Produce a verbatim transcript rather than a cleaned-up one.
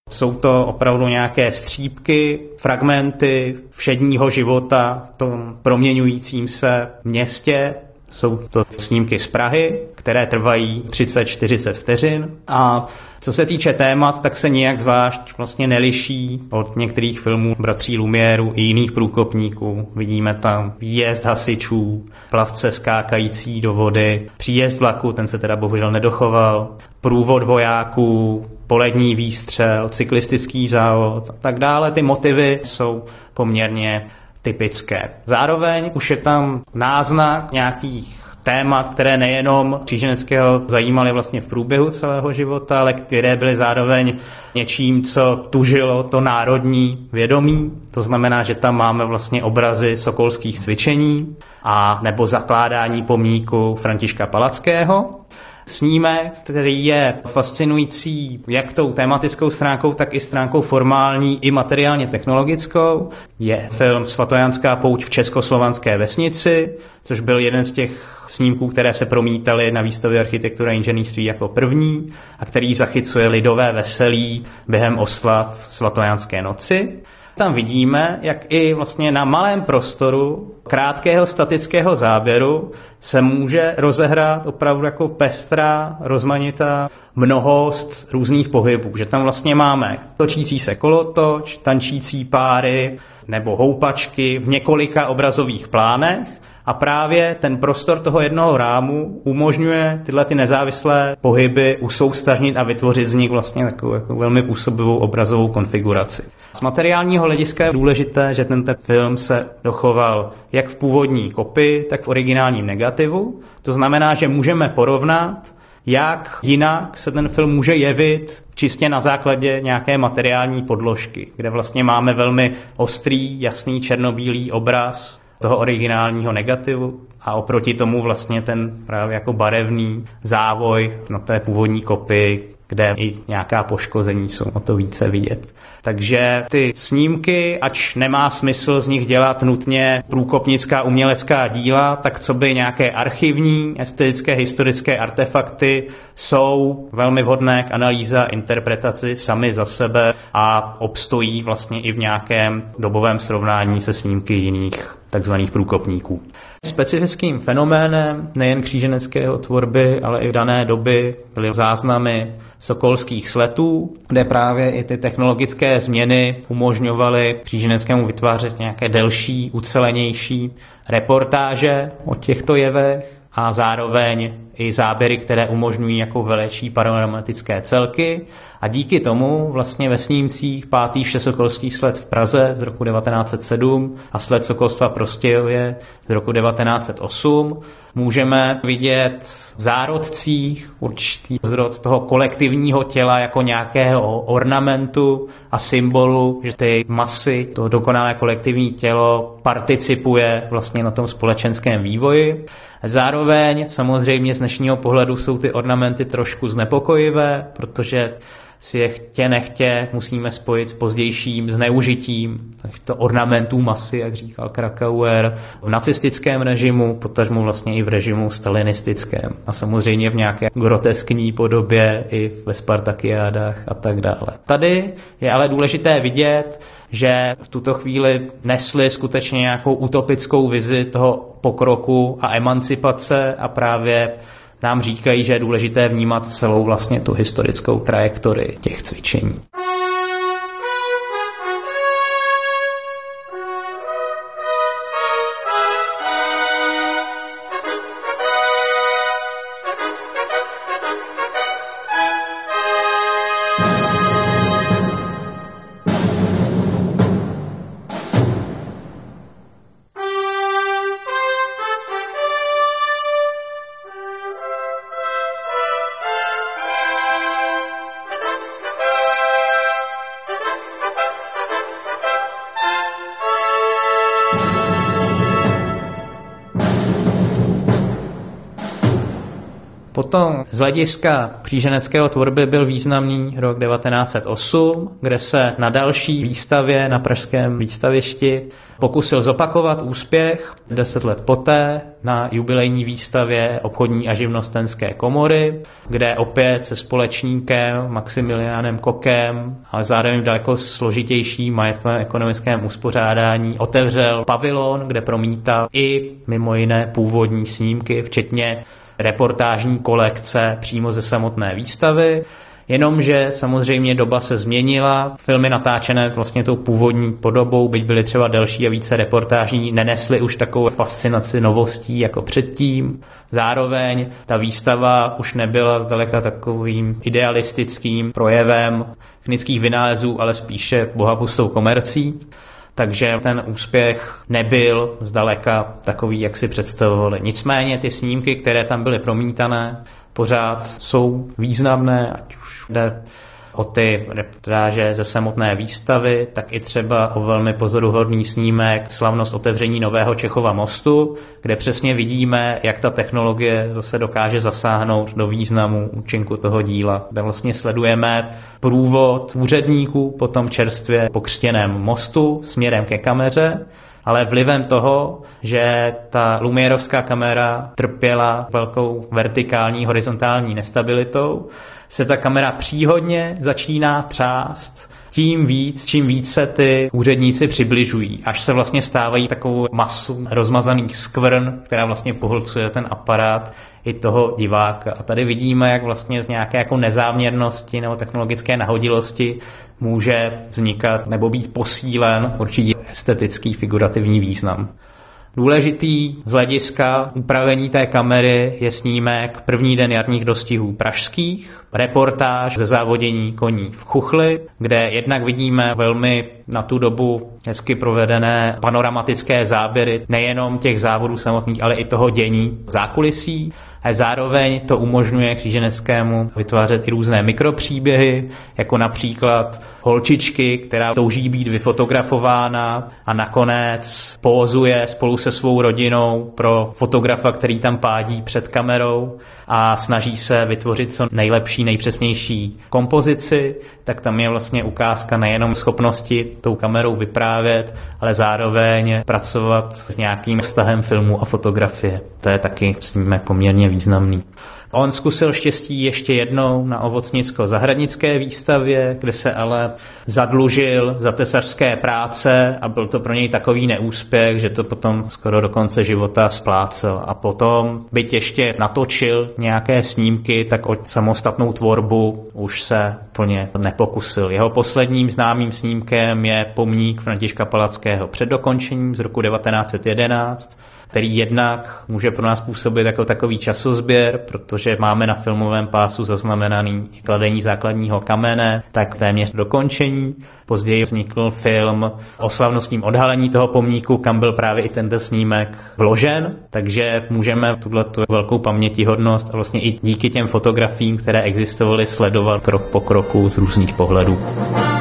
Jsou to opravdu nějaké střípky, fragmenty všedního života v tom proměňujícím se městě. Jsou to snímky z Prahy, které trvají třicet čtyřicet vteřin a co se týče témat, tak se nijak zvlášť vlastně neliší od některých filmů bratří Lumiérů i jiných průkopníků. Vidíme tam výjezd hasičů, plavce skákající do vody, příjezd vlaku, ten se teda bohužel nedochoval, průvod vojáků, polední výstřel, cyklistický závod a tak dále. Ty motivy jsou poměrně typické. Zároveň už je tam náznak nějakých témat, které nejenom Kříženeckého zajímaly vlastně v průběhu celého života, ale které byly zároveň něčím, co tužilo to národní vědomí. To znamená, že tam máme vlastně obrazy sokolských cvičení a nebo zakládání pomníku Františka Palackého. Snímek, který je fascinující jak tou tematickou stránkou, tak i stránkou formální i materiálně technologickou, je film Svatojanská pouť v československé vesnici, což byl jeden z těch snímků, které se promítaly na výstavě architektury a inženýrství jako první a který zachycuje lidové veselí během oslav Svatojanské noci. Tam vidíme, jak i vlastně na malém prostoru krátkého statického záběru se může rozehrát opravdu jako pestrá, rozmanitá mnohost různých pohybů. Že tam vlastně máme točící se kolotoč, tančící páry nebo houpačky v několika obrazových plánech. A právě ten prostor toho jednoho rámu umožňuje tyhle ty nezávislé pohyby usoustažnit a vytvořit z nich vlastně takovou jako velmi působivou obrazovou konfiguraci. Z materiálního hlediska je důležité, že tento film se dochoval jak v původní kopii, tak v originálním negativu. To znamená, že můžeme porovnat, jak jinak se ten film může jevit čistě na základě nějaké materiální podložky, kde vlastně máme velmi ostrý, jasný černobílý obraz toho originálního negativu a oproti tomu vlastně ten právě jako barevný závoj na té původní kopii, kde i nějaká poškození jsou o to více vidět. Takže ty snímky, ač nemá smysl z nich dělat nutně průkopnická umělecká díla, tak co by nějaké archivní, estetické, historické artefakty jsou velmi vhodné k analýze a interpretaci sami za sebe a obstojí vlastně i v nějakém dobovém srovnání se snímky jiných takzvaných průkopníků. Specifickým fenoménem nejen kříženeckého tvorby, ale i v dané doby byly záznamy sokolských sletů, kde právě i ty technologické změny umožňovaly Kříženeckému vytvářet nějaké delší, ucelenější reportáže o těchto jevech a zároveň i záběry, které umožňují jako velečí panoramatické celky. A díky tomu vlastně ve snímcích pátý všesokolský slet v Praze z roku devatenáct set sedm a slet sokolstva v Prostějově z roku devatenáct set osm můžeme vidět v zárodcích určitý zrod toho kolektivního těla jako nějakého ornamentu a symbolu, že ty masy, to dokonalé kolektivní tělo participuje vlastně na tom společenském vývoji. Zároveň samozřejmě z dnešního pohledu jsou ty ornamenty trošku znepokojivé, protože si je chtě nechtě musíme spojit s pozdějším zneužitím těchto ornamentů masy, jak říkal Krakauer, v nacistickém režimu, potažmo vlastně i v režimu stalinistickém a samozřejmě v nějaké groteskní podobě i ve Spartakiádách a tak dále. Tady je ale důležité vidět, že v tuto chvíli nesli skutečně nějakou utopickou vizi toho pokroku a emancipace a právě nám říkají, že je důležité vnímat celou vlastně tu historickou trajektorii těch cvičení. Potom z hlediska kříženeckého tvorby byl významný rok devatenáct set osm, kde se na další výstavě na pražském výstavišti pokusil zopakovat úspěch deset let poté na jubilejní výstavě obchodní a živnostenské komory, kde opět se společníkem Maximiliánem Kokem, ale zároveň v daleko složitějším majetkovém ekonomickém uspořádání otevřel pavilon, kde promítal i mimo jiné původní snímky, včetně reportážní kolekce přímo ze samotné výstavy. Jenomže samozřejmě doba se změnila, filmy natáčené vlastně tou původní podobou, byť byly třeba delší a více reportážní, nenesly už takovou fascinaci novostí jako předtím. Zároveň ta výstava už nebyla zdaleka takovým idealistickým projevem technických vynálezů, ale spíše bohapustou komercí. Takže ten úspěch nebyl zdaleka takový, jak si představovali. Nicméně ty snímky, které tam byly promítané, pořád jsou významné, ať už jde o ty reportáže ze samotné výstavy, tak i třeba o velmi pozoruhodný snímek Slavnost otevření Nového Čechova mostu, kde přesně vidíme, jak ta technologie zase dokáže zasáhnout do významu účinku toho díla. Kde vlastně sledujeme průvod úředníků po tom čerstvě pokřtěném mostu směrem ke kameře, ale vlivem toho, že ta Lumierovská kamera trpěla velkou vertikální, horizontální nestabilitou, se ta kamera příhodně začíná třást tím víc, čím víc se ty úředníci přibližují, až se vlastně stávají takovou masu rozmazaných skvrn, která vlastně pohlcuje ten aparát i toho diváka. A tady vidíme, jak vlastně z nějaké jako nezáměrnosti nebo technologické nahodilosti může vznikat nebo být posílen určitě estetický figurativní význam. Důležitý z hlediska upravení té kamery je snímek První den jarních dostihů pražských, reportáž ze závodění koní v Chuchli, kde jednak vidíme velmi na tu dobu hezky provedené panoramatické záběry nejenom těch závodů samotných, ale i toho dění v zákulisí. A zároveň to umožňuje Kříženeckému vytvářet i různé mikropříběhy, jako například holčičky, která touží být vyfotografována a nakonec pózuje spolu se svou rodinou pro fotografa, který tam pádí před kamerou a snaží se vytvořit co nejlepší, nejpřesnější kompozici, tak tam je vlastně ukázka nejenom schopnosti tou kamerou vyprávět, ale zároveň pracovat s nějakým vztahem filmu a fotografie. To je taky snímek poměrně významný. On zkusil štěstí ještě jednou na ovocnicko-zahradnické výstavě, kde se ale zadlužil za tesařské práce a byl to pro něj takový neúspěch, že to potom skoro do konce života splácel. A potom, byť ještě natočil nějaké snímky, tak o samostatnou tvorbu už se plně nepokusil. Jeho posledním známým snímkem je pomník Františka Palackého před dokončením z roku devatenáct set jedenáct, který jednak může pro nás působit jako takový časozběr, protože máme na filmovém pásu zaznamenaný kladení základního kamene, tak téměř dokončení. Později vznikl film o slavnostním odhalení toho pomníku, kam byl právě i tento snímek vložen, takže můžeme tuhletu velkou pamětihodnost a vlastně i díky těm fotografiím, které existovaly, sledovat krok po kroku z různých pohledů.